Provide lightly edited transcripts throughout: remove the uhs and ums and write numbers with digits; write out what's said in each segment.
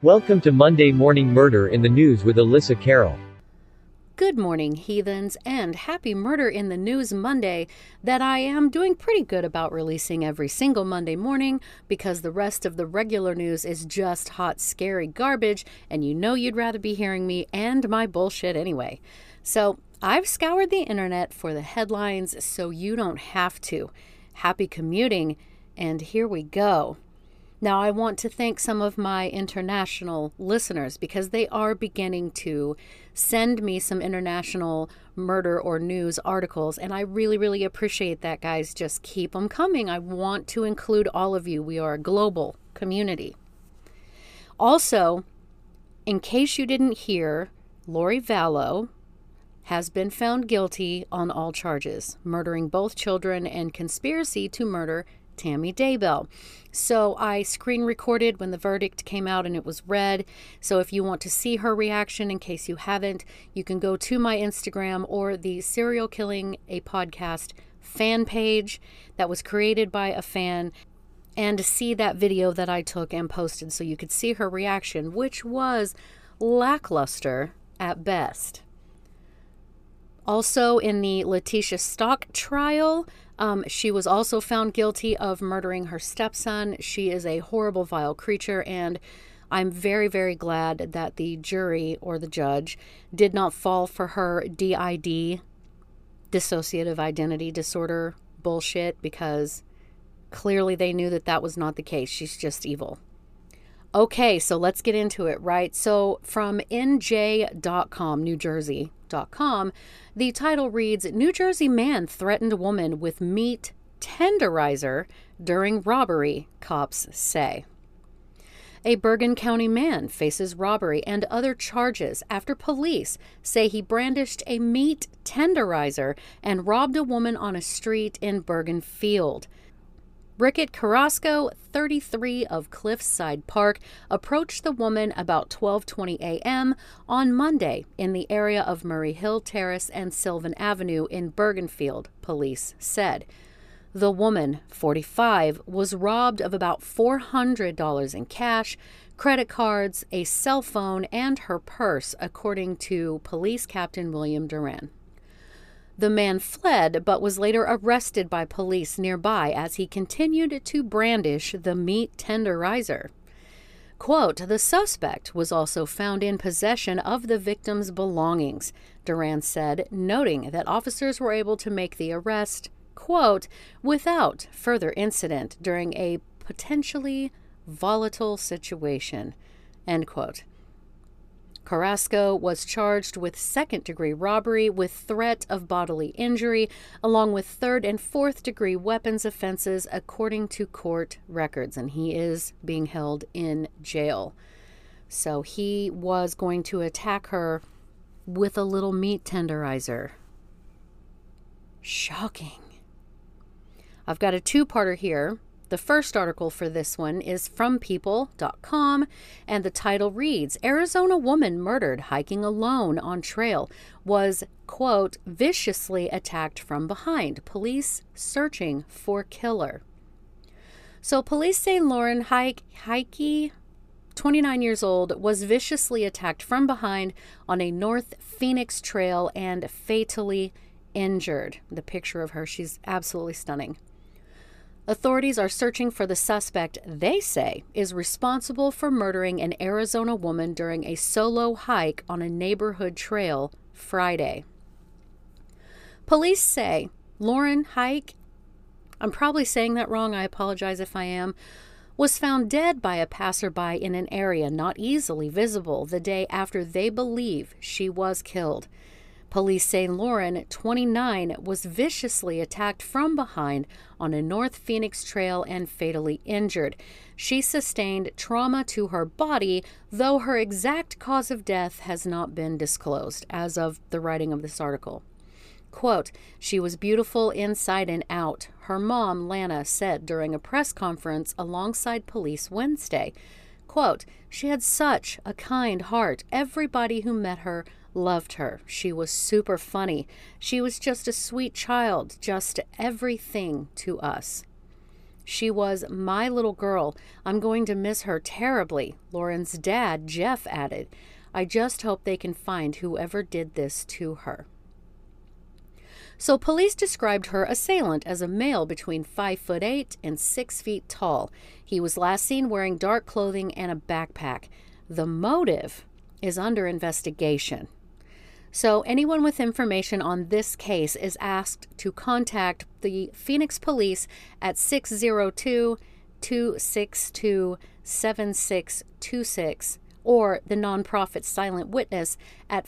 Welcome to Monday Morning Murder in the News with Alyssa Carroll. Good morning, heathens, and happy Murder in the News Monday that I am doing pretty good about releasing every single Monday morning because the rest of the regular news is just hot, scary garbage, and you know you'd rather be hearing me and my bullshit anyway. So I've scoured the internet for the headlines so you don't have to. Happy commuting, and here we go. Now, I want to thank some of my international listeners because they are beginning to send me some international murder or news articles, and I really, really appreciate that, guys. Just keep them coming. I want to include all of you. We are a global community. Also, in case you didn't hear, Lori Vallow has been found guilty on all charges, murdering both children and conspiracy to murder Tammy Daybell. So I screen recorded when the verdict came out and it was read. So if you want to see her reaction, in case you haven't, you can go to my Instagram or the Serial Killing a Podcast fan page that was created by a fan and see that video that I took and posted so you could see her reaction, which was lackluster at best. Also, in the Letitia Stock trial, she was also found guilty of murdering her stepson. She is a horrible, vile creature, and I'm very, very glad that the jury or the judge did not fall for her DID, dissociative identity disorder bullshit, because clearly they knew that that was not the case. She's just evil. Okay, so let's get into it, right? So from NJ.com, NewJersey.com, the title reads, New Jersey man threatened woman with meat tenderizer during robbery, cops say. A Bergen County man faces robbery and other charges after police say he brandished a meat tenderizer and robbed a woman on a street in Bergen Field. Rickett Carrasco, 33 of Cliffside Park, approached the woman about 12:20 a.m. on Monday in the area of Murray Hill Terrace and Sylvan Avenue in Bergenfield, police said. The woman, 45, was robbed of about $400 in cash, credit cards, a cell phone, and her purse, according to Police Captain William Duran. The man fled, but was later arrested by police nearby as he continued to brandish the meat tenderizer. Quote, the suspect was also found in possession of the victim's belongings, Duran said, noting that officers were able to make the arrest, quote, without further incident during a potentially volatile situation, end quote. Carrasco was charged with second-degree robbery with threat of bodily injury, along with third- and fourth-degree weapons offenses, according to court records, and he is being held in jail. So he was going to attack her with a little meat tenderizer. Shocking. I've got a two-parter here. The first article for this one is from people.com, and the title reads, Arizona woman murdered hiking alone on trail was, quote, viciously attacked from behind. Police searching for killer. So police say Lauren Heike, 29 years old, was viciously attacked from behind on a North Phoenix trail and fatally injured. The picture of her, she's absolutely stunning. Authorities are searching for the suspect they say is responsible for murdering an Arizona woman during a solo hike on a neighborhood trail Friday. Police say Lauren Hike, I'm probably saying that wrong, I apologize if I am, was found dead by a passerby in an area not easily visible the day after they believe she was killed. Police say Lauren, 29, was viciously attacked from behind on a North Phoenix trail and fatally injured. She sustained trauma to her body, though her exact cause of death has not been disclosed as of the writing of this article. Quote, she was beautiful inside and out, her mom, Lana, said during a press conference alongside police Wednesday. Quote, she had such a kind heart. Everybody who met her loved her. She was super funny. She was just a sweet child, just everything to us. She was my little girl. I'm going to miss her terribly," Lauren's dad, Jeff, added. "I just hope they can find whoever did this to her." So police described her assailant as a male between 5'8" and 6 feet tall. He was last seen wearing dark clothing and a backpack. The motive is under investigation. So anyone with information on this case is asked to contact the Phoenix Police at 602-262-7626 or the nonprofit Silent Witness at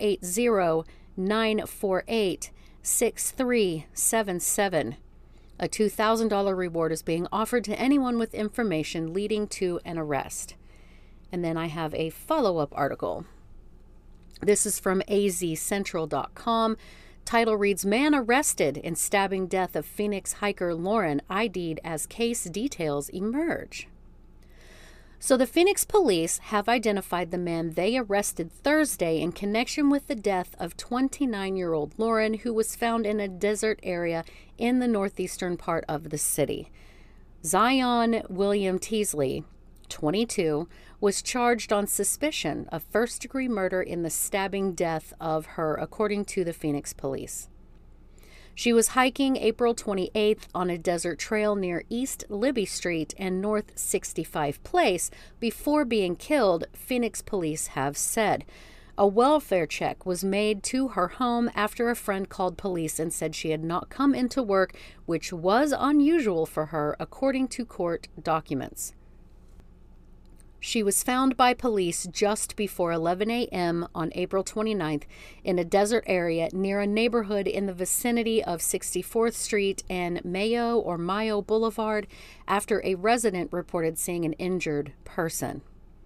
480-948-6377. A $2,000 reward is being offered to anyone with information leading to an arrest. And then I have a follow-up article. This is from azcentral.com. Title reads, "Man arrested in stabbing death of Phoenix hiker Lauren ID'd as case details emerge." So the Phoenix police have identified the man they arrested Thursday in connection with the death of 29-year-old Lauren, who was found in a desert area in the northeastern part of the city. Zion William Teasley, 22, was charged on suspicion of first-degree murder in the stabbing death of her, according to the Phoenix police. She was hiking April 28th on a desert trail near East Libby Street and North 65 Place before being killed, Phoenix police have said. A welfare check was made to her home after a friend called police and said she had not come into work, which was unusual for her, according to court documents. She was found by police just before 11 a.m. on April 29th in a desert area near a neighborhood in the vicinity of 64th Street and Mayo Boulevard after a resident reported seeing an injured person.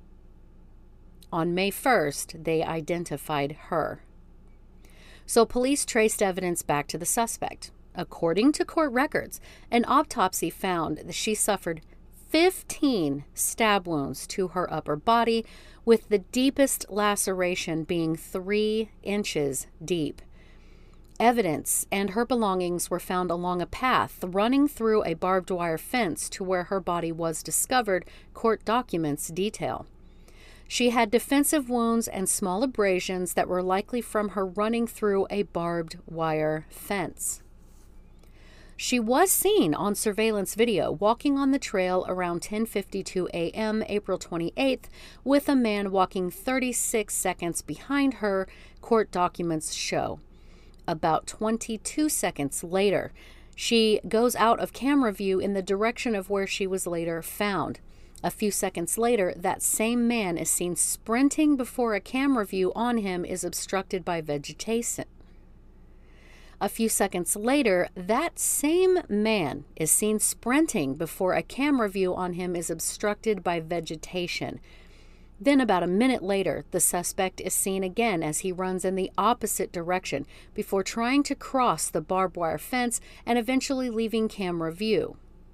On May 1st, they identified her. So police traced evidence back to the suspect. According to court records, an autopsy found that she suffered 15 stab wounds to her upper body, with the deepest laceration being 3 inches deep. Evidence and her belongings were found along a path running through a barbed wire fence to where her body was discovered, court documents detail. She had defensive wounds and small abrasions that were likely from her running through a barbed wire fence. She was seen on surveillance video walking on the trail around 10:52 a.m. April 28th with a man walking 36 seconds behind her, court documents show. About 22 seconds later, she goes out of camera view in the direction of where she was later found. A few seconds later, that same man is seen sprinting before a camera view on him is obstructed by vegetation. A few seconds later, that same man is seen sprinting before a camera view on him is obstructed by vegetation. Then about a minute later, the suspect is seen again as he runs in the opposite direction before trying to cross the barbed wire fence and eventually leaving camera view.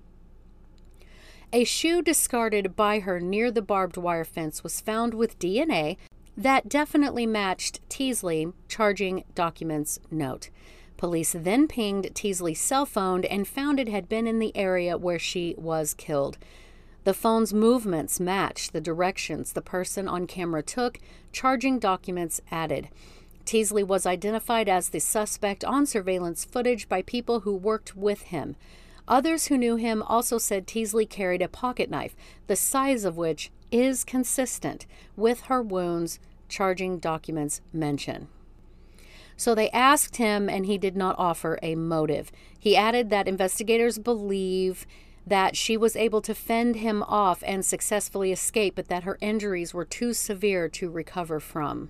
A shoe discarded by her near the barbed wire fence was found with DNA that definitely matched Teasley, charging documents note. Police then pinged Teasley's cell phone and found it had been in the area where she was killed. The phone's movements matched the directions the person on camera took, charging documents added. Teasley was identified as the suspect on surveillance footage by people who worked with him. Others who knew him also said Teasley carried a pocket knife, the size of which is consistent with her wounds, charging documents mention. So they asked him, and he did not offer a motive. He added that investigators believe that she was able to fend him off and successfully escape, but that her injuries were too severe to recover from.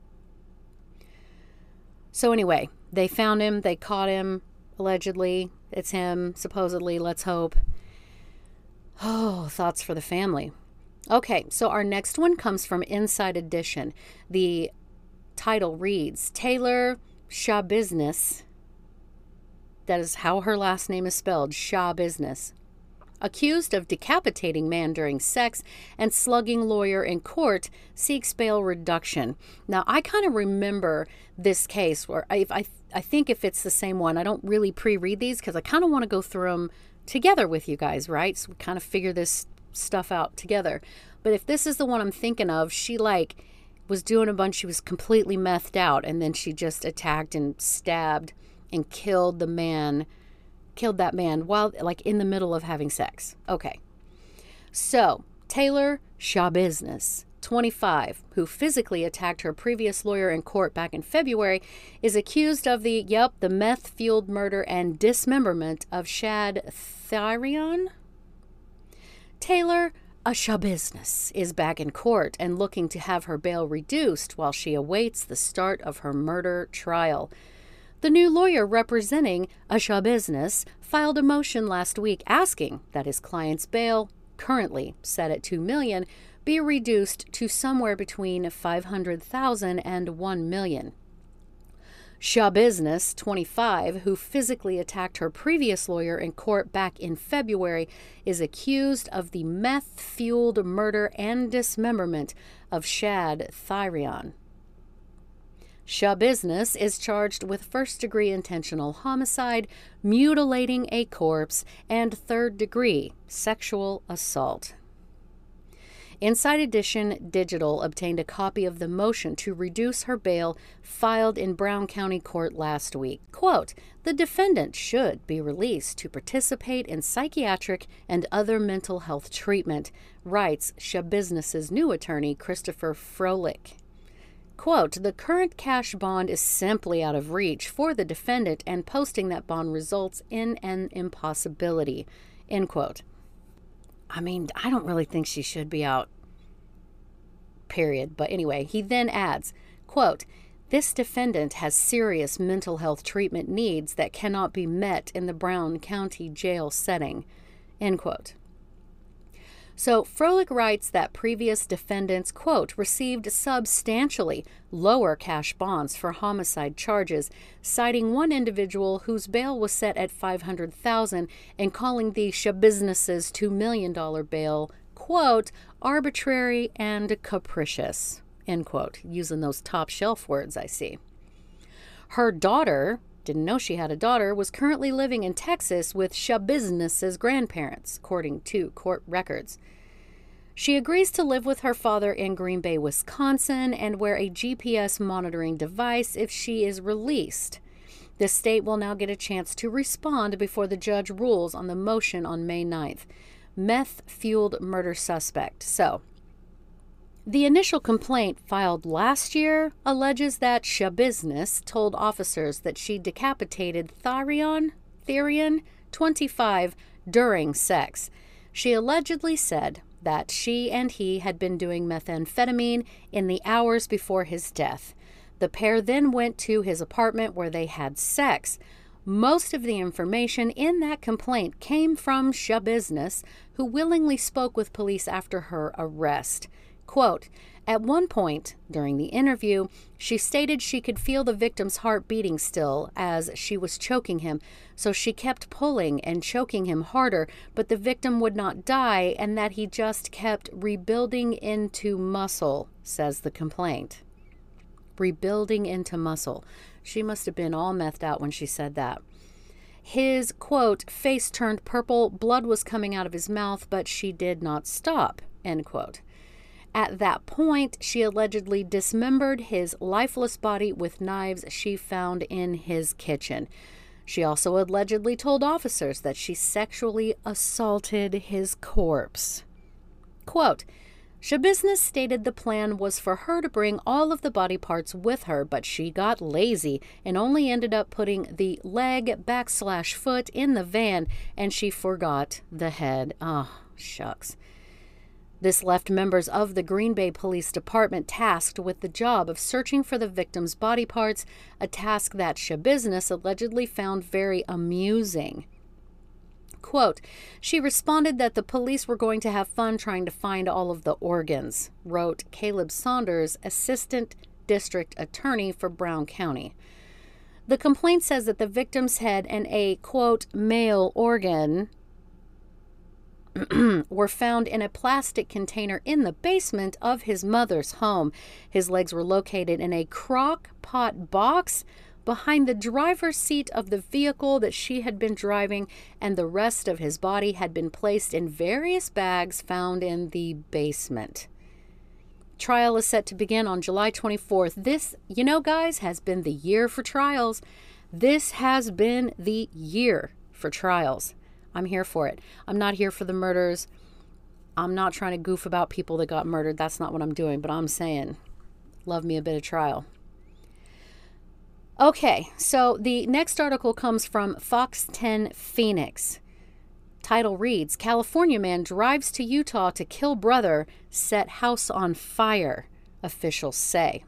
So anyway, they found him, they caught him, allegedly. It's him, supposedly, let's hope. Oh, thoughts for the family. Okay, so our next one comes from Inside Edition. The title reads, Taylor Schabusiness, that is how her last name is spelled, Schabusiness, accused of decapitating man during sex and slugging lawyer in court, seeks bail reduction. Now, I kind of remember this case where I think if it's the same one, I don't really pre-read these because I kind of want to go through them together with you guys, right? So we kind of figure this stuff out together. But if this is the one I'm thinking of, she was doing a bunch, she was completely methed out, and then she just attacked and stabbed and killed that man while in the middle of having sex. Okay. So, Taylor Schabusiness, 25, who physically attacked her previous lawyer in court back in February, is accused of the meth-fueled murder and dismemberment of Shad Thyrion. Taylor Schabusiness is back in court and looking to have her bail reduced while she awaits the start of her murder trial. The new lawyer representing Schabusiness filed a motion last week asking that his client's bail, currently set at $2 million, be reduced to somewhere between $500,000 and $1 million. Schabusiness, 25, who physically attacked her previous lawyer in court back in February, is accused of the meth-fueled murder and dismemberment of Shad Thyrion. Schabusiness is charged with first-degree intentional homicide, mutilating a corpse, and third-degree sexual assault. Inside Edition Digital obtained a copy of the motion to reduce her bail filed in Brown County Court last week. Quote, "The defendant should be released to participate in psychiatric and other mental health treatment," writes Schabusiness's new attorney, Christopher Froelich. Quote, "The current cash bond is simply out of reach for the defendant, and posting that bond results in an impossibility," end quote. I mean, I don't really think she should be out, period. But anyway, he then adds, quote, "This defendant has serious mental health treatment needs that cannot be met in the Brown County jail setting," end quote. So Froelich writes that previous defendants, quote, "received substantially lower cash bonds for homicide charges," citing one individual whose bail was set at $500,000 and calling the Schabusiness's $2 million bail, quote, "arbitrary and capricious," end quote, using those top shelf words I see. Her daughter, didn't know she had a daughter, was currently living in Texas with Schabusiness's grandparents, according to court records. She agrees to live with her father in Green Bay, Wisconsin, and wear a GPS monitoring device if she is released. The state will now get a chance to respond before the judge rules on the motion on May 9th. Meth-fueled murder suspect. So, the initial complaint filed last year alleges that Schabusiness told officers that she decapitated Thyrion, 25, during sex. She allegedly said that she and he had been doing methamphetamine in the hours before his death. The pair then went to his apartment where they had sex. Most of the information in that complaint came from Schabusiness, who willingly spoke with police after her arrest. Quote, "At one point during the interview, she stated she could feel the victim's heart beating still as she was choking him, so she kept pulling and choking him harder, but the victim would not die and that he just kept rebuilding into muscle," says the complaint. Rebuilding into muscle. She must have been all methed out when she said that. His, quote, "face turned purple, blood was coming out of his mouth, but she did not stop," end quote. At that point, she allegedly dismembered his lifeless body with knives she found in his kitchen. She also allegedly told officers that she sexually assaulted his corpse. Quote, "Schabusiness stated the plan was for her to bring all of the body parts with her, but she got lazy and only ended up putting the leg/foot in the van, and she forgot the head." Oh, shucks. This left members of the Green Bay Police Department tasked with the job of searching for the victim's body parts, a task that Schabusiness allegedly found very amusing. Quote, "She responded that the police were going to have fun trying to find all of the organs," wrote Caleb Saunders, assistant district attorney for Brown County. The complaint says that the victim's head and a, quote, "male organ" were found in a plastic container in the basement of his mother's home. His legs were located in a crock pot box, behind the driver's seat of the vehicle that she had been driving, and the rest of his body had been placed in various bags found in the basement. Trial is set to begin on July 24th. This, guys, has been the year for trials. This has been the year for trials. I'm here for it. I'm not here for the murders. I'm not trying to goof about people that got murdered. That's not what I'm doing, but I'm saying, love me a bit of trial. Okay, so the next article comes from Fox 10 Phoenix. Title reads, California man drives to Utah to kill brother, set house on fire, officials say.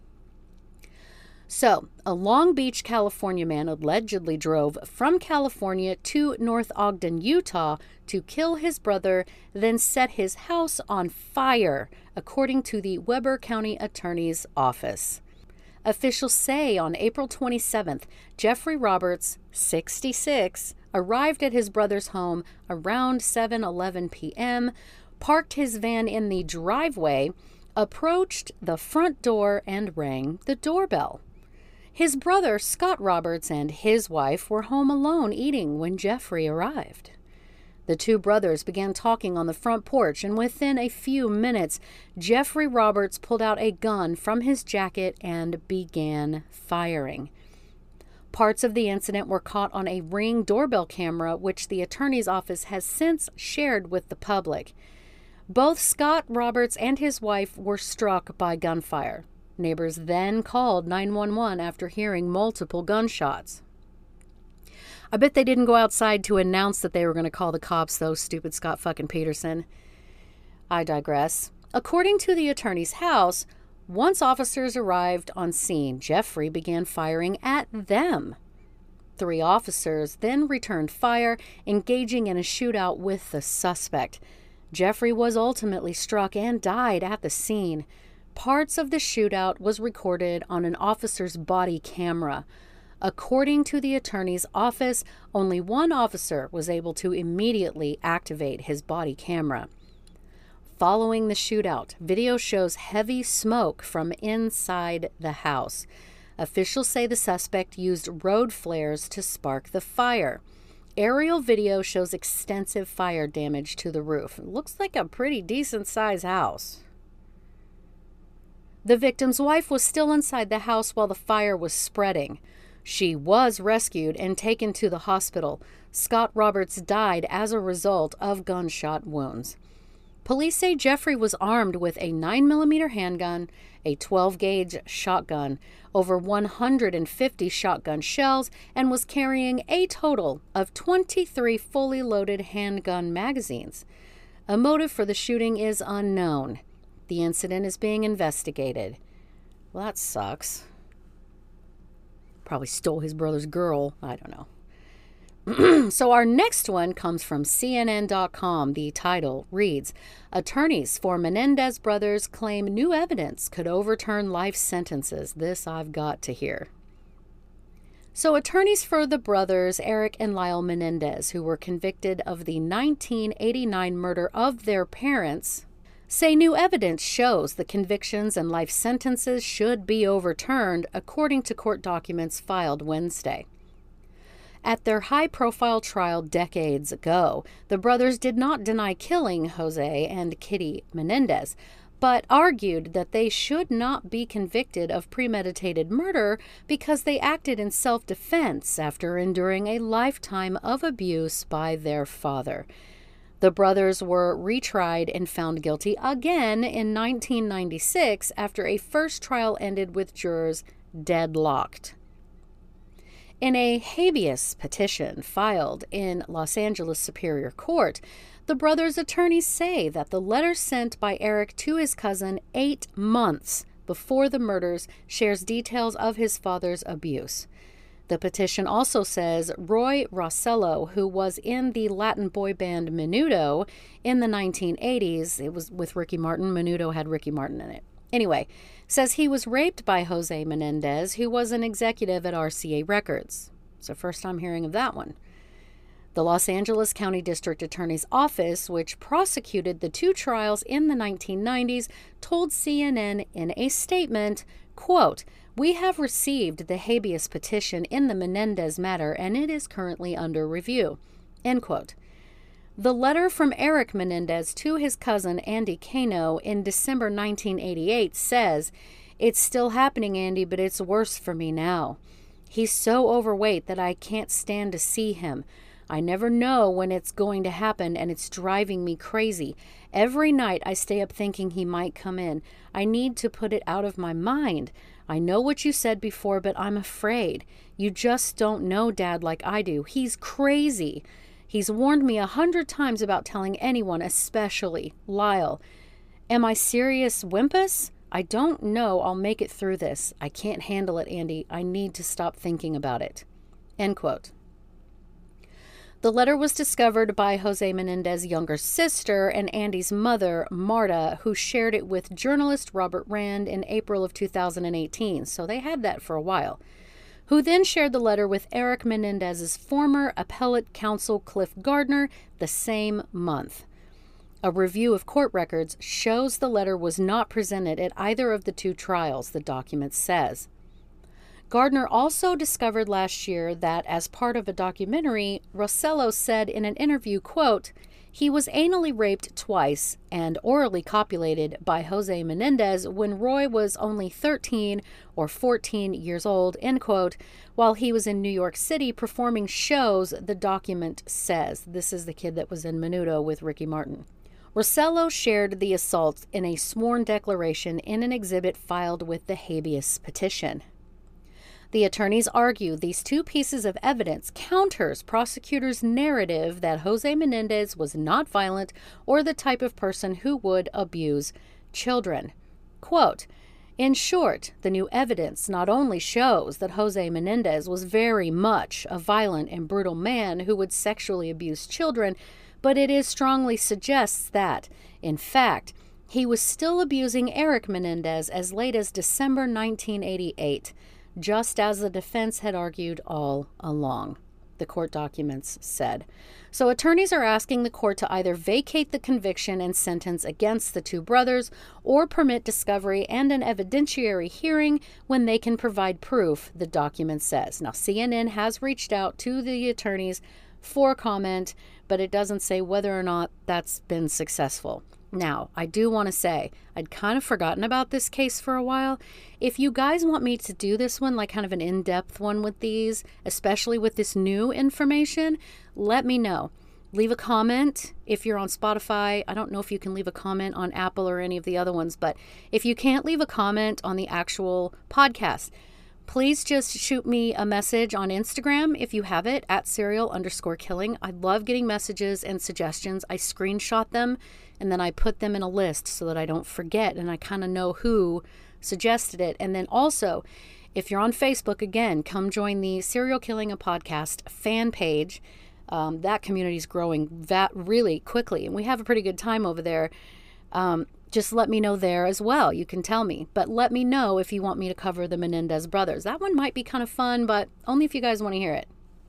So, a Long Beach, California man allegedly drove from California to North Ogden, Utah to kill his brother, then set his house on fire, according to the Weber County Attorney's Office. Officials say on April 27th, Jeffrey Roberts, 66, arrived at his brother's home around 7:11 p.m., parked his van in the driveway, approached the front door, and rang the doorbell. His brother, Scott Roberts, and his wife were home alone eating when Jeffrey arrived. The two brothers began talking on the front porch, and within a few minutes, Jeffrey Roberts pulled out a gun from his jacket and began firing. Parts of the incident were caught on a Ring doorbell camera, which the attorney's office has since shared with the public. Both Scott Roberts and his wife were struck by gunfire. Neighbors then called 911 after hearing multiple gunshots. I bet they didn't go outside to announce that they were going to call the cops, though, stupid Scott fucking Peterson. I digress. According to the attorney's house, once officers arrived on scene, Jeffrey began firing at them. 3 officers then returned fire, engaging in a shootout with the suspect. Jeffrey was ultimately struck and died at the scene. Parts of the shootout was recorded on an officer's body camera. According to the attorney's office, only one officer was able to immediately activate his body camera. Following the shootout, video shows heavy smoke from inside the house. Officials say the suspect used road flares to spark the fire. Aerial video shows extensive fire damage to the roof. It looks like a pretty decent-sized house. The victim's wife was still inside the house while the fire was spreading. She was rescued and taken to the hospital. Scott Roberts died as a result of gunshot wounds. Police say Jeffrey was armed with a 9mm handgun, a 12-gauge shotgun, over 150 shotgun shells, and was carrying a total of 23 fully loaded handgun magazines. A motive for the shooting is unknown. The incident is being investigated. Well, that sucks. Probably stole his brother's girl. I don't know. So our next one comes from CNN.com. The title reads, Attorneys for Menendez brothers claim new evidence could overturn life sentences. This I've got to hear. So attorneys for the brothers, Eric and Lyle Menendez, who were convicted of the 1989 murder of their parents, say new evidence shows the convictions and life sentences should be overturned, according to court documents filed Wednesday. At their high-profile trial decades ago, the brothers did not deny killing Jose and Kitty Menendez, but argued that they should not be convicted of premeditated murder because they acted in self-defense after enduring a lifetime of abuse by their father. The brothers were retried and found guilty again in 1996 after a first trial ended with jurors deadlocked. In a habeas petition filed in Los Angeles Superior Court, the brothers' attorneys say that the letter sent by Eric to his cousin 8 months before the murders shares details of his father's abuse. The petition also says Roy Rossello, who was in the Latin boy band Menudo in the 1980s, it was with Ricky Martin, Menudo had Ricky Martin in it. Anyway, says he was raped by Jose Menendez, who was an executive at RCA Records. It's the first time hearing of that one. The Los Angeles County District Attorney's Office, which prosecuted the two trials in the 1990s, told CNN in a statement, quote, "We have received the habeas petition in the Menendez matter, and it is currently under review," end quote. The letter from Eric Menendez to his cousin Andy Cano in December 1988 says, "It's still happening, Andy, but it's worse for me now. He's so overweight that I can't stand to see him. I never know when it's going to happen, and it's driving me crazy. Every night I stay up thinking he might come in. I need to put it out of my mind. I know what you said before, but I'm afraid. You just don't know Dad like I do. He's crazy. He's warned me 100 times about telling anyone, especially Lyle. Am I serious, Wimpus? I don't know I'll make it through this. I can't handle it, Andy. I need to stop thinking about it." End quote. The letter was discovered by Jose Menendez's younger sister and Andy's mother, Marta, who shared it with journalist Robert Rand in April of 2018. So they had that for a while. Who then shared the letter with Eric Menendez's former appellate counsel, Cliff Gardner, the same month. A review of court records shows the letter was not presented at either of the two trials, the document says. Gardner also discovered last year that, as part of a documentary, Rossello said in an interview, quote, "He was anally raped twice and orally copulated by Jose Menendez when Roy was only 13 or 14 years old," end quote, while he was in New York City performing shows, the document says. This is the kid that was in Menudo with Ricky Martin. Rossello shared the assault in a sworn declaration in an exhibit filed with the habeas petition. The attorneys argue these two pieces of evidence counters prosecutors' narrative that Jose Menendez was not violent or the type of person who would abuse children. Quote, "In short, the new evidence not only shows that Jose Menendez was very much a violent and brutal man who would sexually abuse children, but it strongly suggests that, in fact, he was still abusing Eric Menendez as late as December 1988, just as the defense had argued all along," the court documents said. So attorneys are asking the court to either vacate the conviction and sentence against the two brothers or permit discovery and an evidentiary hearing when they can provide proof, the document says. Now, CNN has reached out to the attorneys for comment, but it doesn't say whether or not that's been successful. Now, I do want to say, I'd kind of forgotten about this case for a while. If you guys want me to do this one, like kind of an in-depth one with these, especially with this new information, let me know. Leave a comment if you're on Spotify. I don't know if you can leave a comment on Apple or any of the other ones, but if you can't leave a comment on the actual podcast, please just shoot me a message on Instagram if you have it, at serial_killing. I love getting messages and suggestions. I screenshot them and then I put them in a list so that I don't forget and I kind of know who suggested it. And then also, if you're on Facebook, again, come join the Serial Killing a Podcast fan page. That community is growing really quickly and we have a pretty good time over there. Just let me know there as well. You can tell me. But let me know if you want me to cover the Menendez brothers. That one might be kind of fun, but only if you guys want to hear it.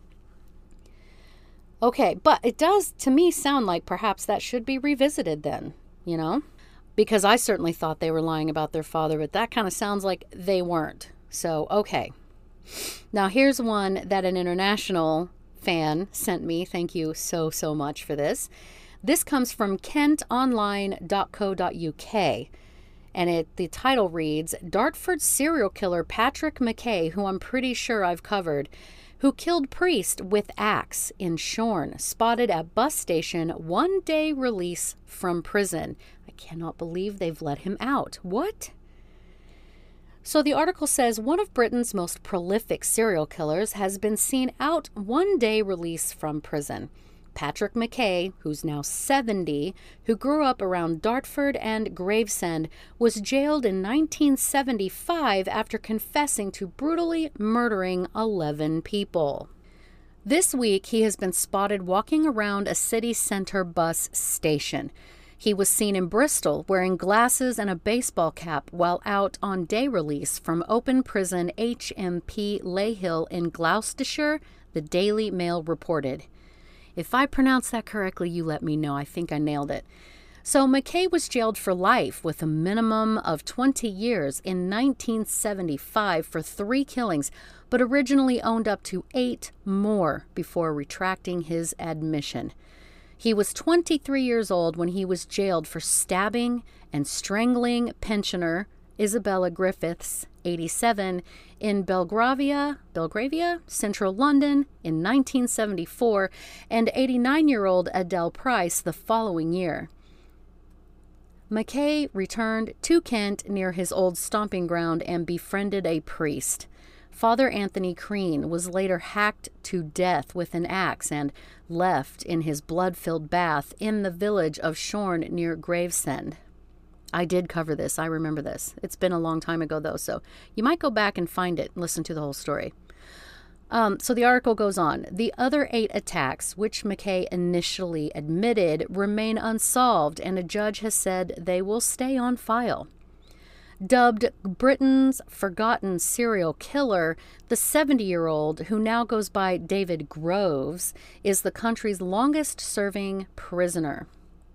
Okay, but it does, to me, sound like perhaps that should be revisited then, you know? Because I certainly thought they were lying about their father, but that kind of sounds like they weren't. So, okay. Now, here's one that an international fan sent me. Thank you so, so much for this. This comes from kentonline.co.uk, and the title reads, "Dartford serial killer Patrick McKay, who I'm pretty sure I've covered, who killed priest with axe in Shorn, spotted at bus station, 1-day release from prison." I cannot believe they've let him out. What? So the article says one of Britain's most prolific serial killers has been seen out 1-day release from prison. Patrick McKay, who's now 70, who grew up around Dartford and Gravesend, was jailed in 1975 after confessing to brutally murdering 11 people. This week, he has been spotted walking around a city centre bus station. He was seen in Bristol wearing glasses and a baseball cap while out on day release from open prison HMP Leyhill in Gloucestershire, the Daily Mail reported. If I pronounce that correctly, you let me know. I think I nailed it. So McKay was jailed for life with a minimum of 20 years in 1975 for 3 killings, but originally owned up to 8 more before retracting his admission. He was 23 years old when he was jailed for stabbing and strangling pensioner Isabella Griffiths, 87, in Belgravia, central London, in 1974, and 89-year-old Adele Price the following year. McKay returned to Kent near his old stomping ground and befriended a priest. Father Anthony Crean was later hacked to death with an axe and left in his blood-filled bath in the village of Shorne near Gravesend. I did cover this. I remember this. It's been a long time ago, though, so you might go back and find it and listen to the whole story. So the article goes on. The other 8 attacks, which McKay initially admitted, remain unsolved, and a judge has said they will stay on file. Dubbed Britain's forgotten serial killer, the 70-year-old, who now goes by David Groves, is the country's longest-serving prisoner.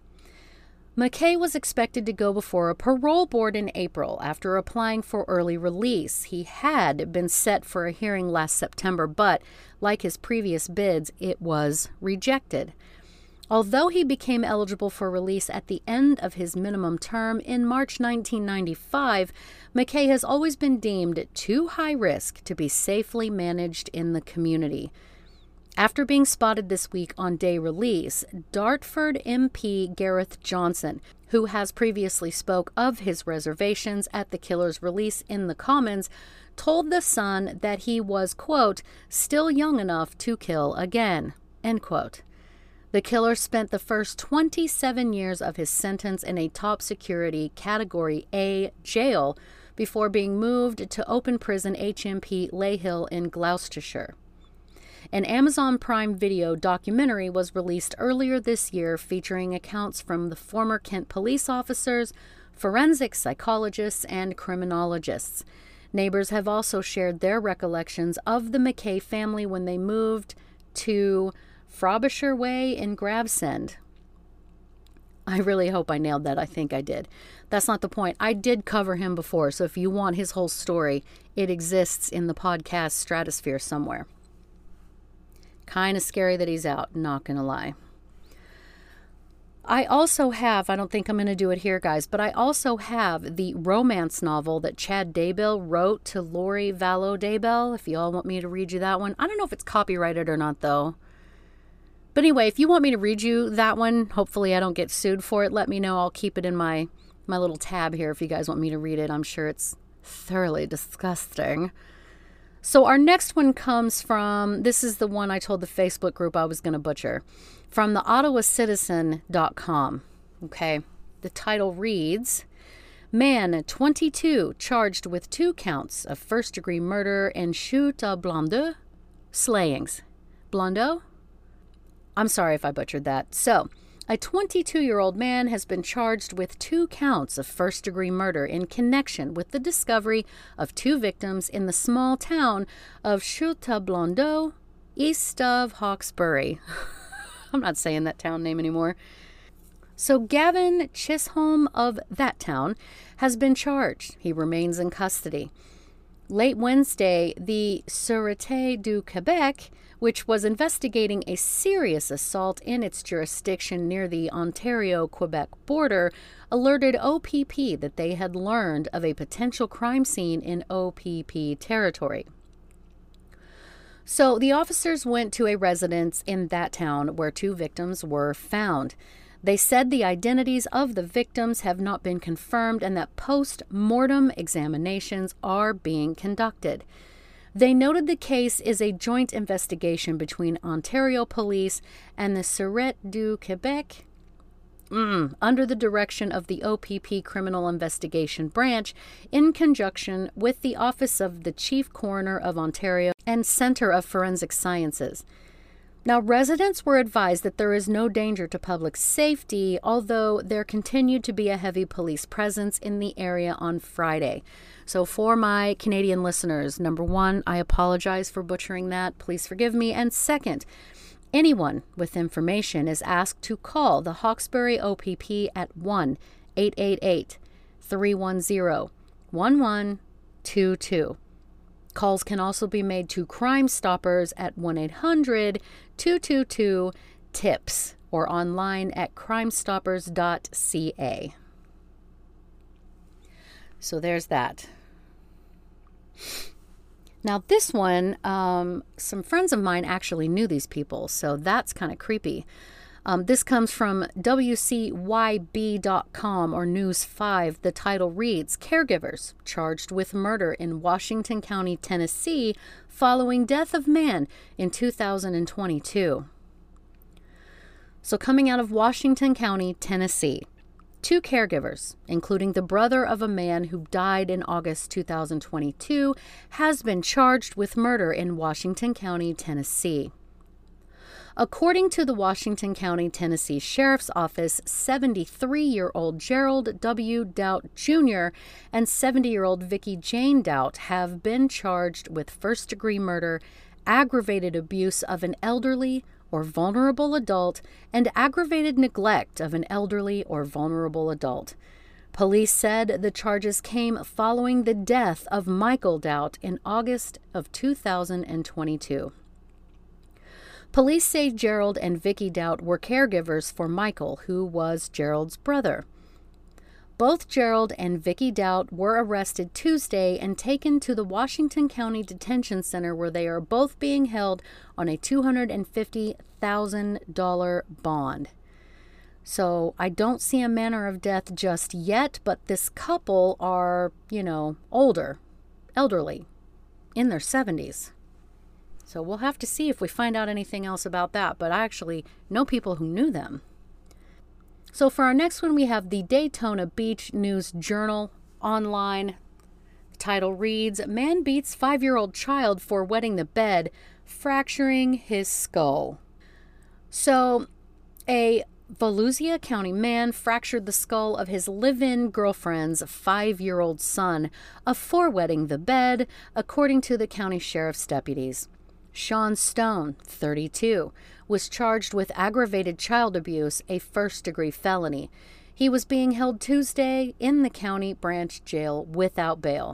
McKay was expected to go before a parole board in April after applying for early release. He had been set for a hearing last September, but, like his previous bids, it was rejected. Although he became eligible for release at the end of his minimum term in March 1995, McKay has always been deemed too high risk to be safely managed in the community. After being spotted this week on day release, Dartford MP Gareth Johnson, who has previously spoke of his reservations at the killer's release in the Commons, told The Sun that he was, quote, still young enough to kill again, end quote. The killer spent the first 27 years of his sentence in a top security Category A jail before being moved to open prison HMP Leyhill in Gloucestershire. An Amazon Prime Video documentary was released earlier this year featuring accounts from the former Kent police officers, forensic psychologists, and criminologists. Neighbors have also shared their recollections of the McKay family when they moved to Frobisher Way in Gravesend. I really hope I nailed that. I think I did. That's not the point. I did cover him before, so if you want his whole story, it exists in the podcast stratosphere somewhere. Kind of scary that he's out, not gonna lie. I also have, I don't think I'm going to do it here, guys, but I also have the romance novel that Chad Daybell wrote to Lori Vallow Daybell, if you all want me to read you that one. I don't know if it's copyrighted or not, though. But anyway, if you want me to read you that one, hopefully I don't get sued for it, let me know. I'll keep it in my little tab here if you guys want me to read it. I'm sure it's thoroughly disgusting. So our next one comes from, this is the one I told the Facebook group I was going to butcher, from the OttawaCitizen.com. Okay, the title reads, Man, 22, charged with 2 counts of first-degree murder and chute à Blondeau slayings. Blondeau? I'm sorry if I butchered that. So, a 22-year-old man has been charged with 2 counts of first-degree murder in connection with the discovery of 2 victims in the small town of Chute-à-Blondeau, east of Hawkesbury. I'm not saying that town name anymore. So Gavin Chisholm of that town has been charged. He remains in custody. Late Wednesday, the Sûreté du Québec, which was investigating a serious assault in its jurisdiction near the Ontario-Quebec border, alerted OPP that they had learned of a potential crime scene in OPP territory. So the officers went to a residence in that town where 2 victims were found. They said the identities of the victims have not been confirmed and that post-mortem examinations are being conducted. They noted the case is a joint investigation between Ontario Police and the Sûreté du Québec, under the direction of the OPP Criminal Investigation Branch, in conjunction with the Office of the Chief Coroner of Ontario and Centre of Forensic Sciences. Now, residents were advised that there is no danger to public safety, although there continued to be a heavy police presence in the area on Friday. So for my Canadian listeners, number 1, I apologize for butchering that. Please forgive me. And second, Anyone with information is asked to call the Hawkesbury OPP at 1-888-310-1122. Calls can also be made to Crime Stoppers at 1-800-222-TIPS or online at crimestoppers.ca. So there's that. Now this one, some friends of mine actually knew these people, so that's kind of creepy. This comes from WCYB.com or News 5. The title reads, Caregivers Charged with Murder in Washington County, Tennessee, Following Death of Man in 2022. So coming out of Washington County, Tennessee, 2 caregivers, including the brother of a man who died in August 2022, has been charged with murder in Washington County, Tennessee. According to the Washington County, Tennessee Sheriff's Office, 73-year-old Gerald W. Doubt Jr. and 70-year-old Vicki Jane Doubt have been charged with first-degree murder, aggravated abuse of an elderly or vulnerable adult, and aggravated neglect of an elderly or vulnerable adult. Police said the charges came following the death of Michael Doubt in August of 2022. Police say Gerald and Vicki Doubt were caregivers for Michael, who was Gerald's brother. Both Gerald and Vicki Doubt were arrested Tuesday and taken to the Washington County Detention Center, where they are both being held on a $250,000 bond. So I don't see a manner of death just yet, but this couple are, older, elderly, in their 70s. So we'll have to see if we find out anything else about that, but I actually know people who knew them. So for our next one, we have the Daytona Beach News Journal online. The title reads, Man beats 5-year-old child for wetting the bed, fracturing his skull. So a Volusia County man fractured the skull of his live-in girlfriend's 5-year-old son for wetting the bed, according to the county sheriff's deputies. Sean Stone, 32, was charged with aggravated child abuse, a first-degree felony. He was being held Tuesday in the county branch jail without bail.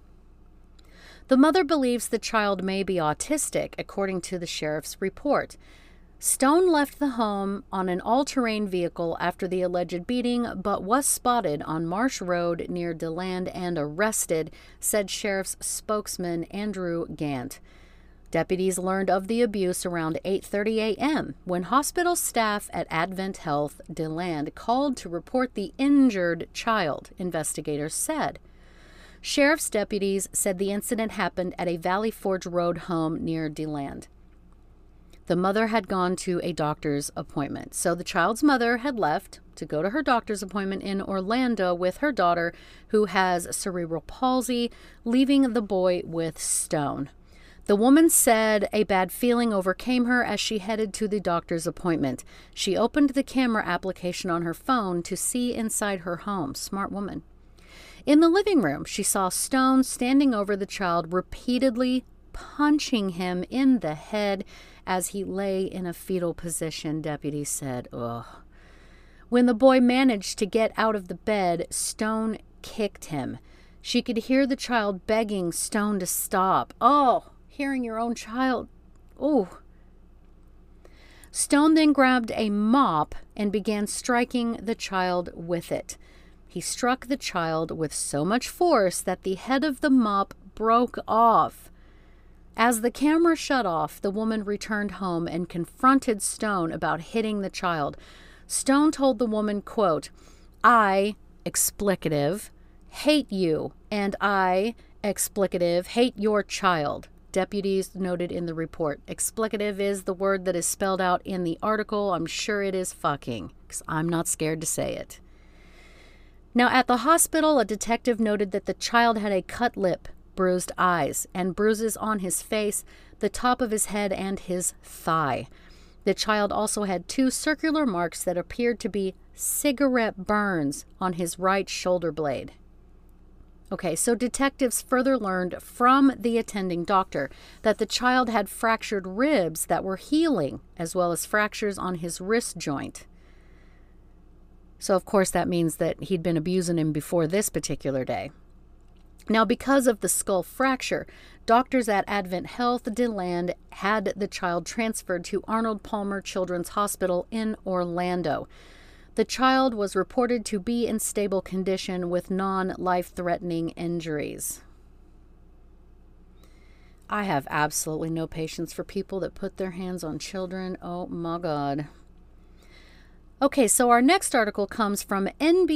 The mother believes the child may be autistic, according to the sheriff's report. Stone left the home on an all-terrain vehicle after the alleged beating, but was spotted on Marsh Road near DeLand and arrested, said sheriff's spokesman Andrew Gant. Deputies learned of the abuse around 8:30 a.m. when hospital staff at Advent Health DeLand called to report the injured child, investigators said. Sheriff's deputies said the incident happened at a Valley Forge Road home near DeLand. The mother had gone to a doctor's appointment, so the child's mother had left to go to her doctor's appointment in Orlando with her daughter, who has cerebral palsy, leaving the boy with Stone. The woman said a bad feeling overcame her as she headed to the doctor's appointment. She opened the camera application on her phone to see inside her home. Smart woman. In the living room, she saw Stone standing over the child, repeatedly punching him in the head as he lay in a fetal position, deputies said. Ugh. When the boy managed to get out of the bed, Stone kicked him. She could hear the child begging Stone to stop. Oh! Hearing your own child. Oh. Stone then grabbed a mop and began striking the child with it. He struck the child with so much force that the head of the mop broke off. As the camera shut off, the woman returned home and confronted Stone about hitting the child. Stone told the woman, quote, I, explicative, hate you, and I, explicative, hate your child. Deputies noted in the report. Explicative is the word that is spelled out in the article. I'm sure it is fucking, because I'm not scared to say it. Now, at the hospital, a detective noted that the child had a cut lip, bruised eyes, and bruises on his face, the top of his head, and his thigh. The child also had 2 circular marks that appeared to be cigarette burns on his right shoulder blade. Okay, so detectives further learned from the attending doctor that the child had fractured ribs that were healing, as well as fractures on his wrist joint. So, of course, that means that he'd been abusing him before this particular day. Now, because of the skull fracture, doctors at Advent Health DeLand had the child transferred to Arnold Palmer Children's Hospital in Orlando. The child was reported to be in stable condition with non-life-threatening injuries. I have absolutely no patience for people that put their hands on children. Oh my God. Okay, so our next article comes from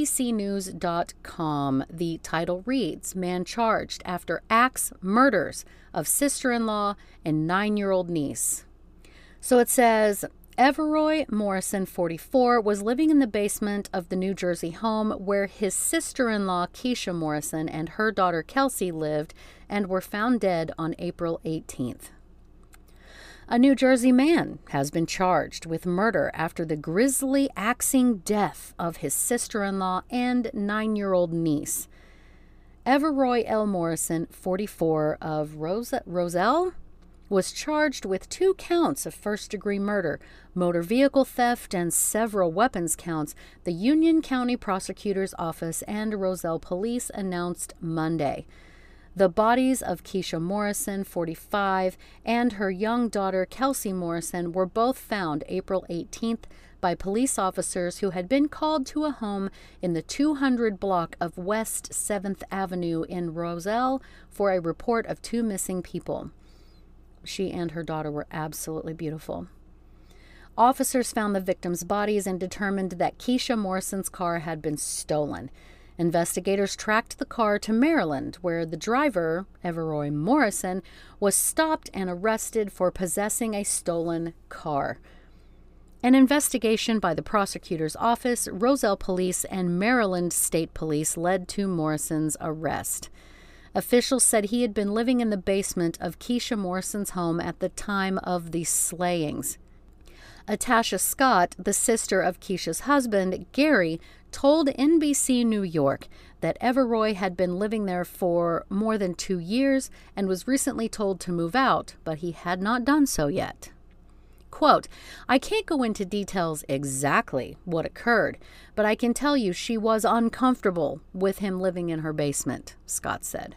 NBCnews.com. The title reads, "Man charged after axe murders of sister-in-law and 9-year-old niece." So it says, Everroy Morrison, 44, was living in the basement of the New Jersey home where his sister-in-law Keisha Morrison and her daughter Kelsey lived and were found dead on April 18th. A New Jersey man has been charged with murder after the grisly axing death of his sister-in-law and 9-year-old niece. Everroy L. Morrison, 44, of Roselle, was charged with 2 counts of first-degree murder, motor vehicle theft, and several weapons counts, the Union County Prosecutor's Office and Roselle Police announced Monday. The bodies of Keisha Morrison, 45, and her young daughter Kelsey Morrison were both found April 18th by police officers who had been called to a home in the 200 block of West 7th Avenue in Roselle for a report of 2 missing people. She and her daughter were absolutely beautiful. Officers found the victims' bodies and determined that Keisha Morrison's car had been stolen. Investigators tracked the car to Maryland, where the driver, Everroy Morrison, was stopped and arrested for possessing a stolen car. An investigation by the prosecutor's office, Roselle Police, and Maryland State Police led to Morrison's arrest. Officials said he had been living in the basement of Keisha Morrison's home at the time of the slayings. Atasha Scott, the sister of Keisha's husband, Gary, told NBC New York that Everroy had been living there for more than 2 years and was recently told to move out, but he had not done so yet. Quote, "I can't go into details exactly what occurred, but I can tell you she was uncomfortable with him living in her basement," Scott said.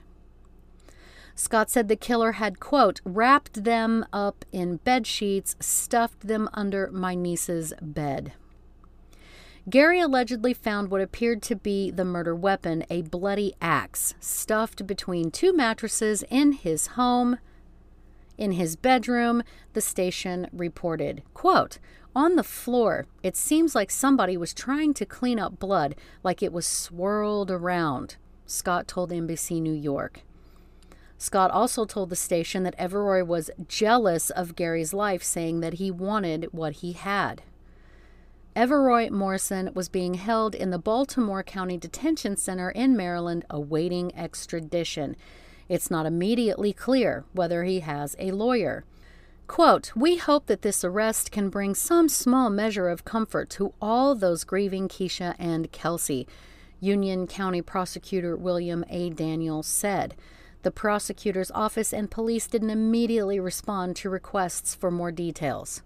Scott said the killer had, quote, "wrapped them up in bed sheets, stuffed them under my niece's bed." Gary allegedly found what appeared to be the murder weapon, a bloody axe, stuffed between 2 mattresses in his home. In his bedroom, the station reported, quote, "On the floor, it seems like somebody was trying to clean up blood, like it was swirled around," Scott told NBC New York. Scott also told the station that Everroy was jealous of Gary's life, saying that he wanted what he had. Everroy Morrison was being held in the Baltimore County Detention Center in Maryland awaiting extradition. It's not immediately clear whether he has a lawyer. Quote, "We hope that this arrest can bring some small measure of comfort to all those grieving Keisha and Kelsey," Union County Prosecutor William A. Daniel said. The prosecutor's office and police didn't immediately respond to requests for more details.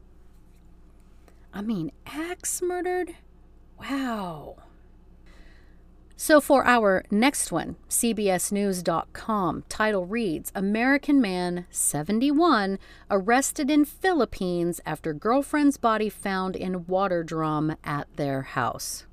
I mean, axe murdered? Wow. So for our next one, CBSNews.com, title reads, "American man, 71, arrested in Philippines after girlfriend's body found in water drum at their house."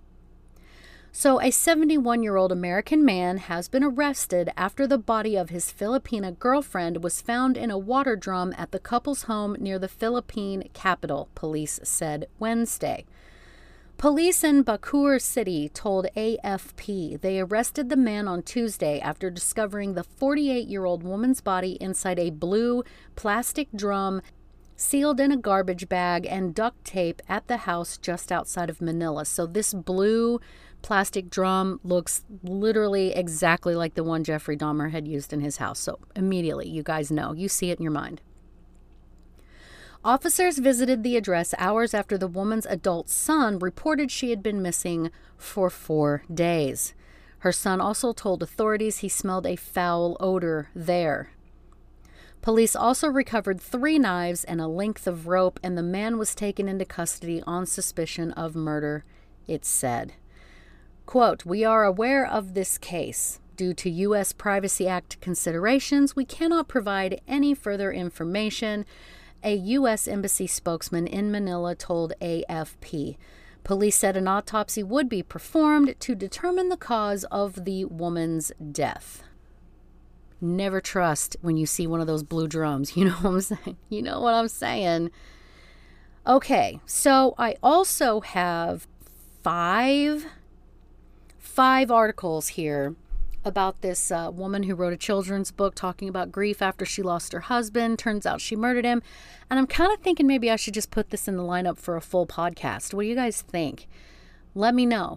So a 71-year-old American man has been arrested after the body of his Filipina girlfriend was found in a water drum at the couple's home near the Philippine capital, police said Wednesday. Police in Bacoor City told AFP they arrested the man on Tuesday after discovering the 48-year-old woman's body inside a blue plastic drum sealed in a garbage bag and duct tape at the house just outside of Manila. So this blue plastic drum looks literally exactly like the one Jeffrey Dahmer had used in his house. So immediately, you guys know, you see it in your mind. Officers visited the address hours after the woman's adult son reported she had been missing for 4 days. Her son also told authorities he smelled a foul odor there. Police also recovered 3 knives and a length of rope, and the man was taken into custody on suspicion of murder, it said. Quote, "We are aware of this case. Due to U.S. Privacy Act considerations, we cannot provide any further information," a U.S. Embassy spokesman in Manila told AFP. Police said an autopsy would be performed to determine the cause of the woman's death. Never trust when you see one of those blue drums. You know what I'm saying? You know what I'm saying? Okay, so I also have five articles here about this woman who wrote a children's book talking about grief after she lost her husband. Turns out she murdered him. And I'm kind of thinking maybe I should just put this in the lineup for a full podcast. What do you guys think? Let me know.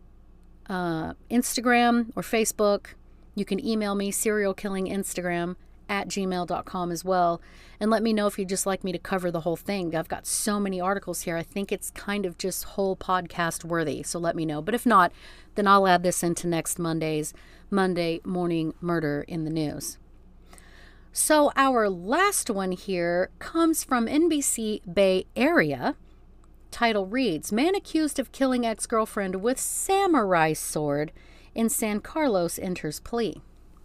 Instagram or Facebook. You can email me, serialkillinginstagram@gmail.com as well. And let me know if you'd just like me to cover the whole thing. I've got so many articles here. I think it's kind of just whole podcast worthy. So let me know. But if not, then I'll add this into next Monday's Monday Morning Murder in the News. So our last one here comes from NBC Bay Area. Title reads, "Man accused of killing ex-girlfriend with samurai sword in San Carlos enters plea."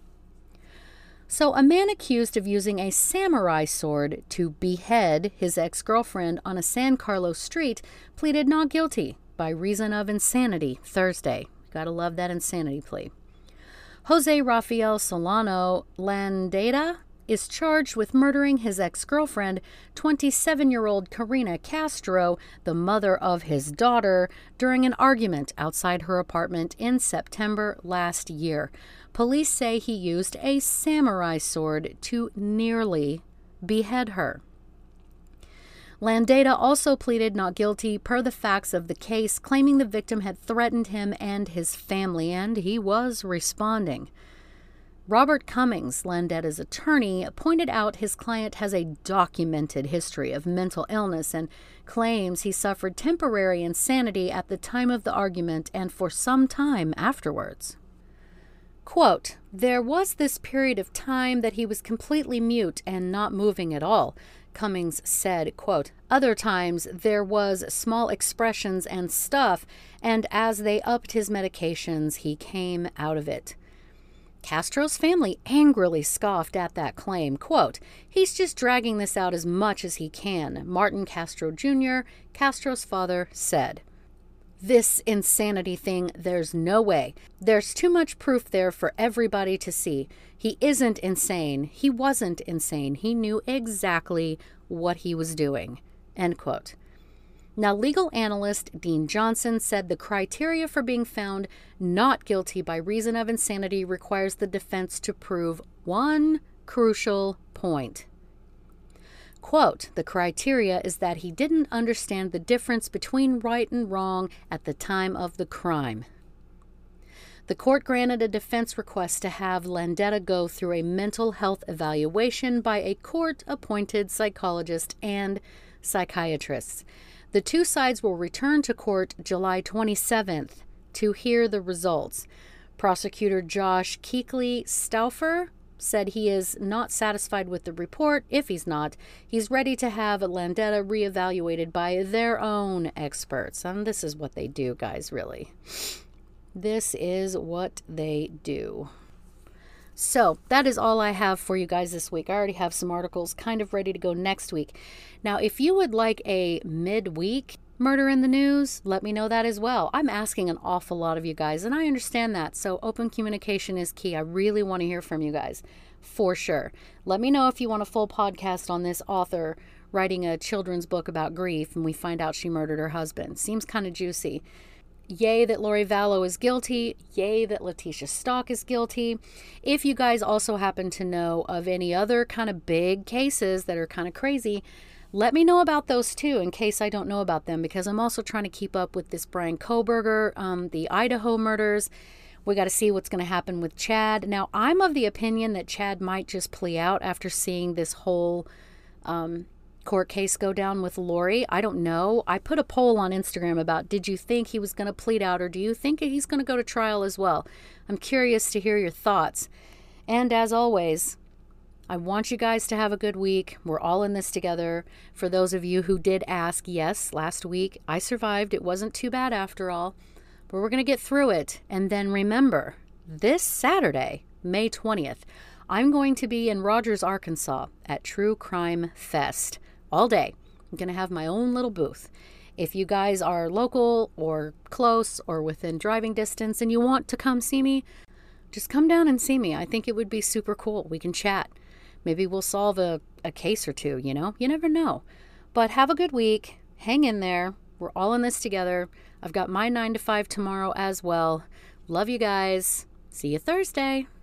So a man accused of using a samurai sword to behead his ex-girlfriend on a San Carlos street pleaded not guilty by reason of insanity Thursday. Gotta love that insanity plea. Jose Rafael Solano Landeta is charged with murdering his ex-girlfriend, 27-year-old Karina Castro, the mother of his daughter, during an argument outside her apartment in September last year. Police say he used a samurai sword to nearly behead her. Landeta also pleaded not guilty per the facts of the case, claiming the victim had threatened him and his family, and he was responding. Robert Cummings, Landeta's attorney, pointed out his client has a documented history of mental illness and claims he suffered temporary insanity at the time of the argument and for some time afterwards. Quote, "There was this period of time that he was completely mute and not moving at all," Cummings said, quote, "Other times there was small expressions and stuff, and as they upped his medications, he came out of it." Castro's family angrily scoffed at that claim. Quote, "He's just dragging this out as much as he can," Martin Castro Jr., Castro's father, said. "This insanity thing, there's no way. There's too much proof there for everybody to see. He isn't insane. He wasn't insane. He knew exactly what he was doing." End quote. Now, legal analyst Dean Johnson said the criteria for being found not guilty by reason of insanity requires the defense to prove one crucial point. Quote, "The criteria is that he didn't understand the difference between right and wrong at the time of the crime." The court granted a defense request to have Landeta go through a mental health evaluation by a court-appointed psychologist and psychiatrists. The two sides will return to court July 27th to hear the results. Prosecutor Josh Keekley Stauffer said he is not satisfied with the report. If he's not, he's ready to have Landeta reevaluated by their own experts. And this is what they do, guys, really. This is what they do. So that is all I have for you guys this week. I already have some articles kind of ready to go next week. Now, if you would like a midweek murder in the news, let me know that as well. I'm asking an awful lot of you guys, and I understand that. So open communication is key. I really want to hear from you guys, for sure. Let me know if you want a full podcast on this author writing a children's book about grief, and we find out she murdered her husband. Seems kind of juicy. Yay that Lori Vallow is guilty. Yay that Letitia Stock is guilty. If you guys also happen to know of any other kind of big cases that are kind of crazy, let me know about those too, in case I don't know about them, because I'm also trying to keep up with this Bryan Kohberger, the Idaho murders. We got to see what's going to happen with Chad. Now, I'm of the opinion that Chad might just plea out after seeing this whole court case go down with Lori? I don't know. I put a poll on Instagram about, did you think he was going to plead out, or do you think he's going to go to trial as well? I'm curious to hear your thoughts. And as always, I want you guys to have a good week. We're all in this together. For those of you who did ask, yes, last week I survived. It wasn't too bad after all. But we're going to get through it. And then remember, this Saturday, May 20th, I'm going to be in Rogers, Arkansas at True Crime Fest all day. I'm going to have my own little booth. If you guys are local or close or within driving distance and you want to come see me, just come down and see me. I think it would be super cool. We can chat. Maybe we'll solve a case or two, you know? You never know. But have a good week. Hang in there. We're all in this together. I've got my 9 to 5 tomorrow as well. Love you guys. See you Thursday.